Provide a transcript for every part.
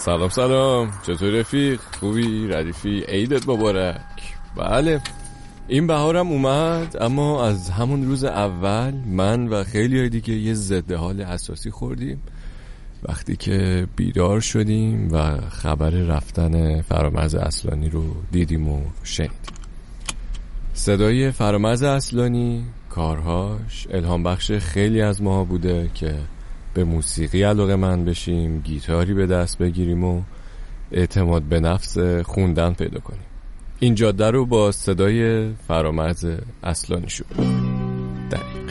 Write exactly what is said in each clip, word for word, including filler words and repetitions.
سلام سلام، چطور رفیق؟ خوبی؟ ردیفی؟ عیدت مبارک. بله این بهارم اومد، اما از همون روز اول من و خیلی های دیگه یه ضد حال اساسی خوردیم وقتی که بیدار شدیم و خبر رفتن فرامرز اصلانی رو دیدیم و شنیدیم. صدای فرامرز اصلانی، کارهاش الهام بخش خیلی از ماها بوده که به موسیقی علاقه من بشیم، گیتاری به دست بگیریم و اعتماد به نفس خوندن پیدا کنیم. این جاده رو با صدای فرامرز اصلانی شروع کنیم. دقیق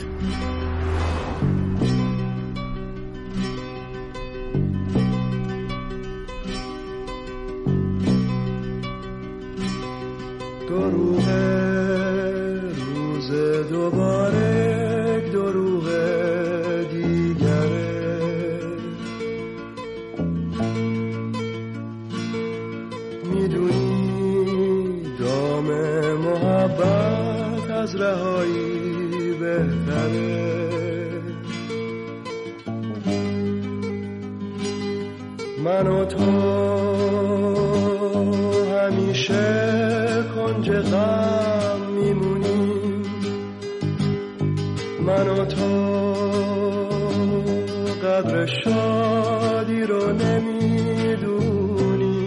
دروغ روز دوباره دروغ دیگره، میدونی دام محبت از رهایی بهتره. من و تو همیشه کنج غم میمونیم، من و تو قدر شادی رو نمیدونیم.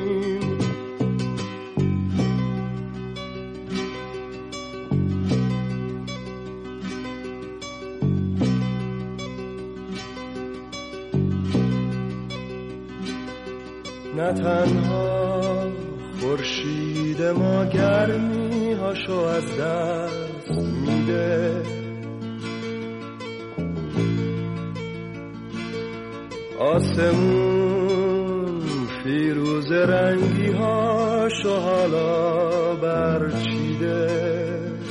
نه تنها خورشید ما گرمی هاشو از دست میده، آسمون فیروز رنگی هاشو حالا برچیده.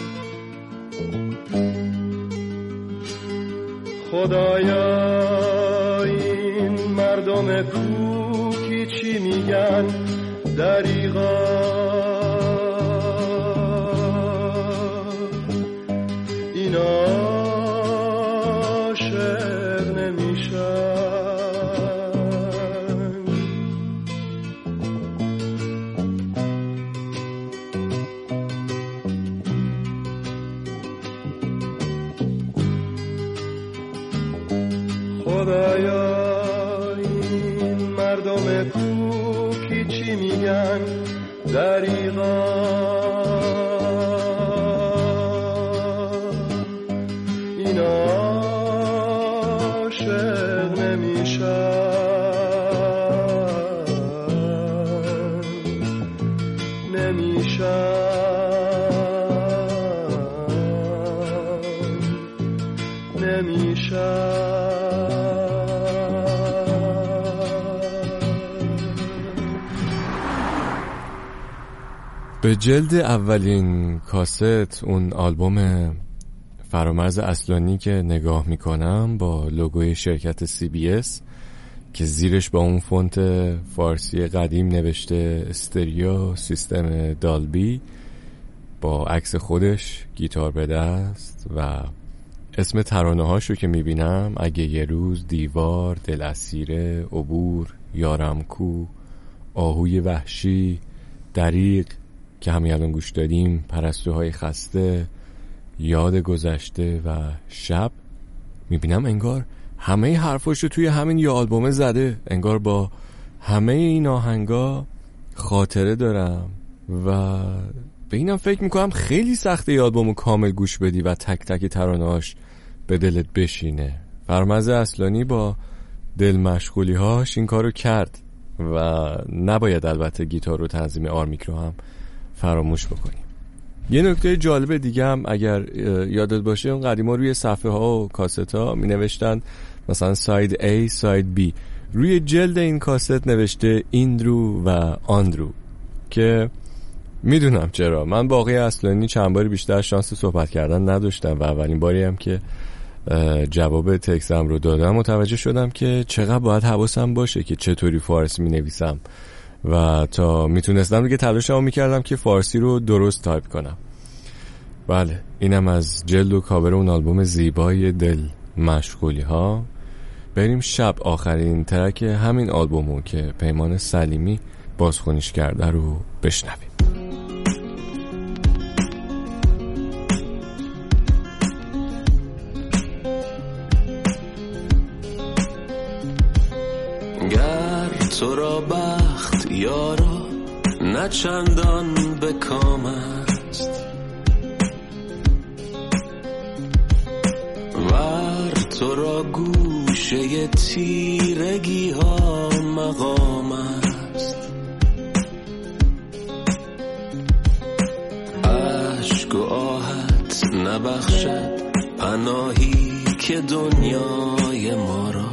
خدایا این مردم کوکی چی میگن؟ دریغا این عاشق نمیشن. خدایا این مردم کوکی چی میگن؟ دریغا این عاشق نمیشن، نمیشن، نمیشن. به جلد اولین کاست اون آلبوم فرامرز اصلانی که نگاه میکنم با لوگوی شرکت سی بی اس که زیرش با اون فونت فارسی قدیم نوشته استریو سیستم دالبی با عکس خودش گیتار به دست و اسم ترانه هاشو که میبینم اگه یه روز، دیوار، دل اسیره، عبور، یارم کو، آهوی وحشی، دریغ که همین الان گوش دادیم، پرستوهای خسته، یاد گذشته و شب، میبینم انگار همه حرفاشو توی همین یه آلبومه زده. انگار با همه این آهنگا خاطره دارم و به اینم فکر میکنم خیلی سخته یه آلبومو کامل گوش بدی و تک تک ترانه‌هاش به دلت بشینه. فرامرز اصلانی با دل مشغولی هاش این کارو کرد و نباید البته گیتار و تنظیم آرمیک رو هم فراموش بکنیم. یه نکته جالب دیگه هم اگر یادت باشه اون قدیما روی صفحه ها و کاست ها می نوشتن مثلا ساید A ساید B. روی جلد این کاست نوشته ایندرو و آندرو که میدونم چرا. من با آقای اصلانی چند باری بیشتر شانس صحبت کردن نداشتم و اولین باری هم که جواب تکستم رو دادم متوجه شدم که چقدر باید حواسم باشه که چطوری فارسی می نویسم و تا میتونستم دیگه تلاشمو میکردم که فارسی رو درست تایپ کنم. بله اینم از جلد و کاور اون آلبوم زیبای دل مشغولی ها. بریم شب آخرین ترک همین آلبومو که پیمان سلیمی بازخونیش کرده رو بشنویم. گر تو را بخت یارا نه چندان به کام است، ور تو را گوشه تیرگی ها مقام است. عشق و آهت نبخشد پناهی که دنیای ما را،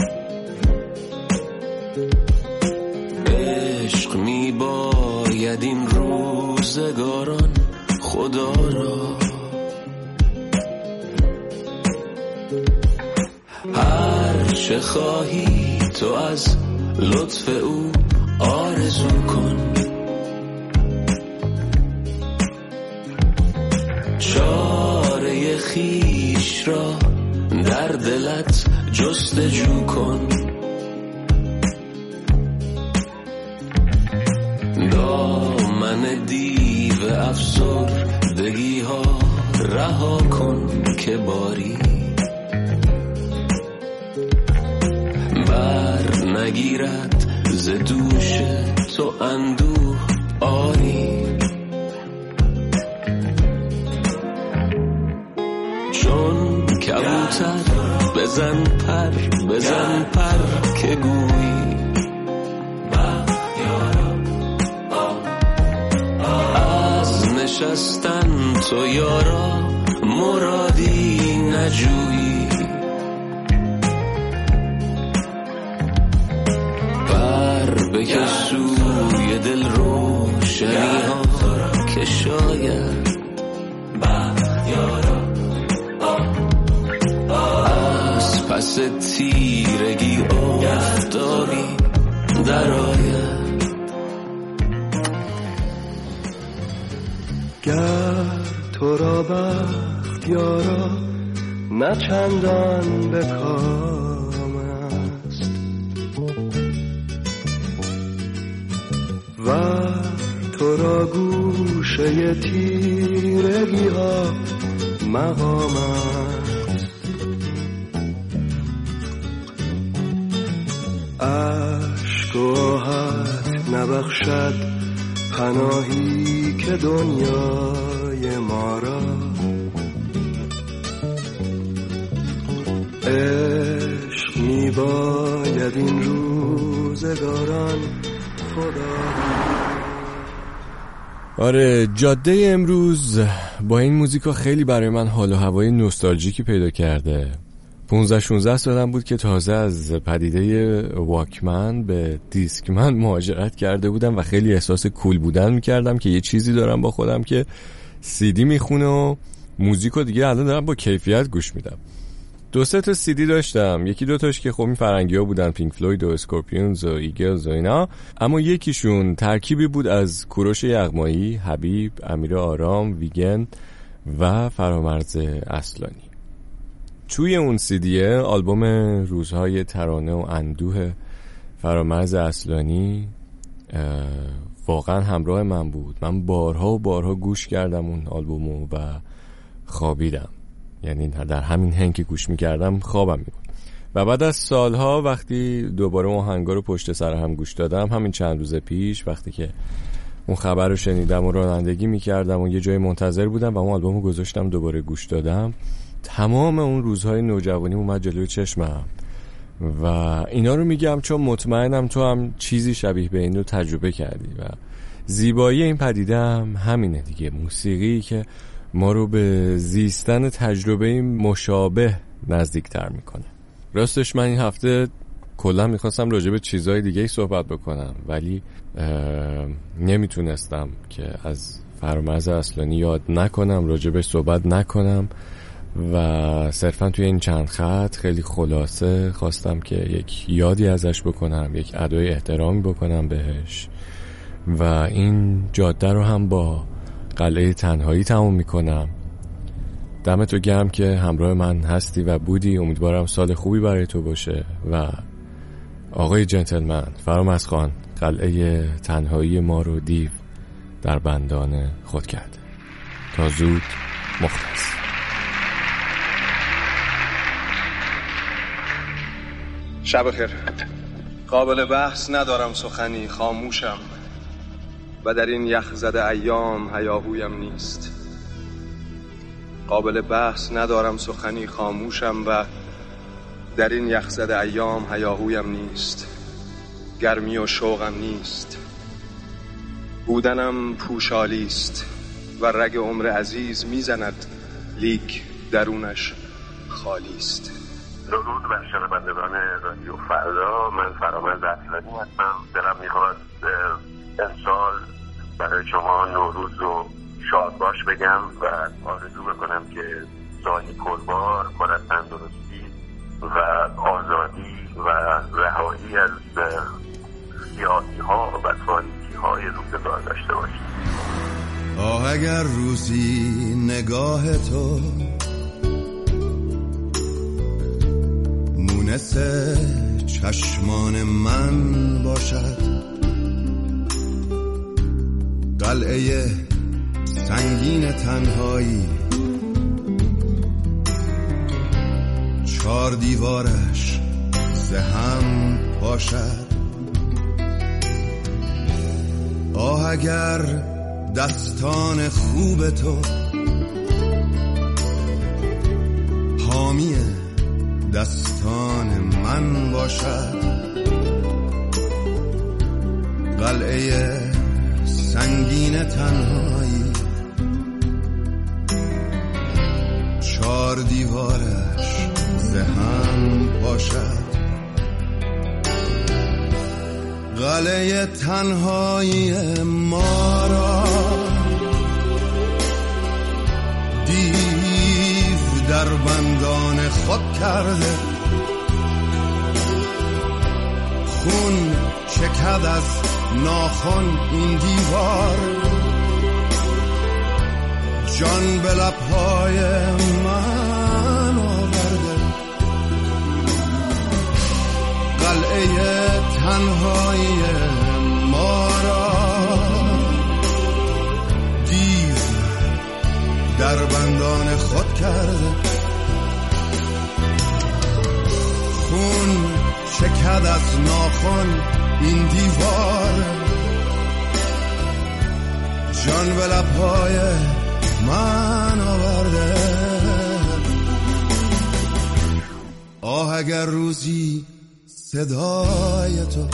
عشق می باید این روزگاران خدا را. هر چه خواهی تو از لطف او آرزو کن، چاره خیش را در دلت جستجو کن. دامن دیو افسردگی ها رها کن که باری بر نگیرد ز دوش تو اندوه آری. چون کبوتر بزن پر بزن پر که گویی از نشستن تو یارا مرادی نجویی. بکش سوی دل روشنی ها که شاید از پس تیرگی آفتابی در آید. گر تو را بخت یارا نه چندان به کام است، و تو را گوشه تیرگی ها مقام است. عشق و آهت نبخشد پناهی که دنیای ما را، عشق می باید این روزگاران خدا. آره، جاده امروز با این موزیکا خیلی برای من حال و هوای نوستالژیکی پیدا کرده. پانزده شانزده سالم بود که تازه از پدیده واکمن به دیسکمن مهاجرت کرده بودم و خیلی احساس کول بودن میکردم که یه چیزی دارم با خودم که سیدی میخونه و موزیکو دیگه الان دارم با کیفیت گوش میدم. دو سه تا سیدی داشتم، یکی دو تاش که خب این فرنگی ها بودن، پینک فلوید و اسکورپیونز و ایگلز و اینا، اما یکیشون ترکیبی بود از کوروش یغمایی، حبیب، امیر آرام، ویگن و فرامرز اصلانی. توی اون سیدیه آلبوم روزهای ترانه و اندوه فرامرز اصلانی واقعا همراه من بود. من بارها و بارها گوش کردم اون آلبومو و خوابیدم، یعنی در همین هنگ که گوش میکردم خوابم میبود. و بعد از سالها وقتی دوباره اون آهنگا رو پشت سر هم گوش دادم، همین چند روز پیش وقتی که اون خبر رو شنیدم و رانندگی میکردم و یه جای منتظر بودم و اون آلبومو گذاشتم دوباره گوش دادم، تمام اون روزهای نوجوانی اومد جلوی چشمم و اینا رو میگم چون مطمئنم تو هم چیزی شبیه به این رو تجربه کردی و زیبایی این پدیده هم همینه دیگه، موسیقی که ما رو به زیستن تجربه مشابه نزدیکتر میکنه. راستش من این هفته کلا میخواستم راجع به چیزهای دیگه صحبت بکنم ولی نمیتونستم که از فرامرز اصلانی یاد نکنم، راجع به صحبت نکنم و صرفا توی این چند خط خیلی خلاصه خواستم که یک یادی ازش بکنم، یک ادای احترامی بکنم بهش و این جاده رو هم با قلعه تنهایی تموم میکنم. دمتو گرم که همراه من هستی و بودی. امیدوارم سال خوبی برای تو باشه. و آقای جنتلمن فرامرز خان قلعه تنهایی ما رو دیو در بندان خود کرده. تا زود، مخلص. شب خیر. قابل بحث ندارم سخنی، خاموشم و در این یخ زده ایام هیاهویم نیست. قابل بحث ندارم سخنی، خاموشم و در این یخ زده ایام هیاهویم نیست. گرمی و شوقم نیست، بودنم پوشالیست و رگ عمر عزیز میزند لیک درونش خالیست. درود بر شنوندگان رادیو فردا، من فرامرز اصلانی هستم. دلم میخواد امسال برای شما نوروز رو شاد باش بگم و آرزو بکنم که سالی پربار پر از تندرستی و آزادی و رهایی از سیاسی ها و تاریکی های روزگار داشته باشید. آه اگر روزی نگاه تو مونس چشمان من باشد، قلعه سنگین تنهایی چار دیوارش زهم باشد. آه اگر دستان خوب تو حامی دستان من باشد، قلعه سنگین تنهایی چار دیوارش زهم باشد. قلعه تنهایی ما را دیو در بندان خود کرده، خون چکد از ناخن این دیوار، جان به لبهای من آورده. قلعه تنهایی ما را دیو در بندان خود کرده، خون چکد از ناخن این دیوار، جان به لبهای من آورده. آه اگر روزی صدای تو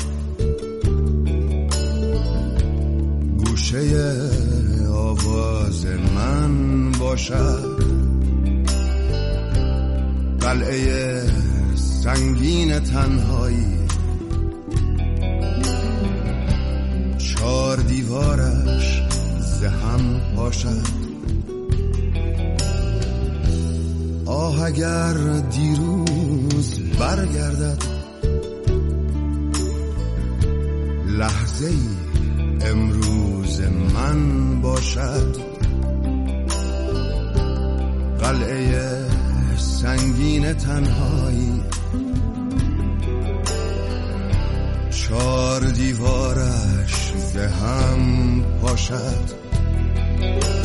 گوشه آواز من باشد، قلعه سنگین تنهایی چار دیوارش زهم باشد. آه اگر دیروز برگردد لحظه ای امروز من باشد، قلعه سنگین تنهایی چار دیوارش زهم باشد.